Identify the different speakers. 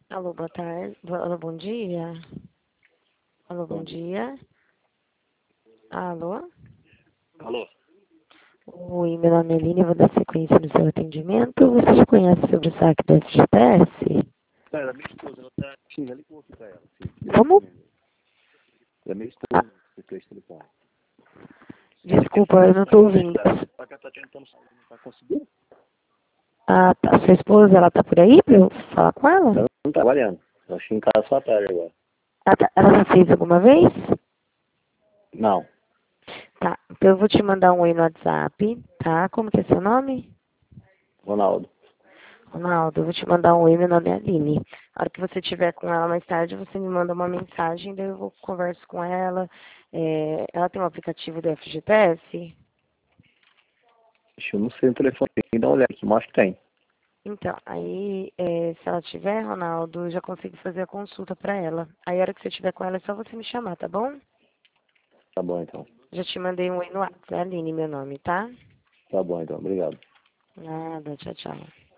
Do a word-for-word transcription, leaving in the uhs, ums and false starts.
Speaker 1: Alô, boa tarde. Bo- Alô, bom dia. Alô, bom
Speaker 2: Bom dia.
Speaker 1: dia. Alô?
Speaker 2: Alô?
Speaker 1: Oi, meu nome é Aline, eu vou dar sequência no seu atendimento. Você já conhece sobre o saque do F G T S?
Speaker 2: Cara, minha esposa, ela tá... Sim, ela ligou aqui pra ela. Sim.
Speaker 1: Como?
Speaker 2: É minha
Speaker 1: Ah,
Speaker 2: esposa, que fez telefone. Ela quer
Speaker 1: desculpa, eu não
Speaker 2: saber
Speaker 1: estou
Speaker 2: como é que
Speaker 1: ouvindo.
Speaker 2: tá. Só que ela tá tentando sair, não tá conseguindo.
Speaker 1: Ah, tá. Sua esposa, ela tá por aí pra eu falar com ela?
Speaker 2: Ela não tá trabalhando. Eu acho que em casa só à tarde agora.
Speaker 1: Ela, tá- ela já fez alguma vez?
Speaker 2: Não.
Speaker 1: Tá, então eu vou te mandar um oi no WhatsApp, tá? Como que é seu nome?
Speaker 2: Ronaldo.
Speaker 1: Ronaldo, eu vou te mandar um oi, meu nome é Aline. A hora que você estiver com ela mais tarde, você me manda uma mensagem, daí eu vou converso com ela. É, ela tem um aplicativo do F G T S?
Speaker 2: Deixa eu não sei o telefone. Tem que dar uma olhada aqui, mas acho que tem.
Speaker 1: Então, aí, é, se ela tiver, Ronaldo, eu já consigo fazer a consulta pra ela. Aí, a hora que você estiver com ela, é só você me chamar, tá bom?
Speaker 2: Tá bom, então.
Speaker 1: Já te mandei um oi no WhatsApp, é Aline meu nome, tá?
Speaker 2: Tá bom, então. Obrigado.
Speaker 1: Nada, tchau, tchau.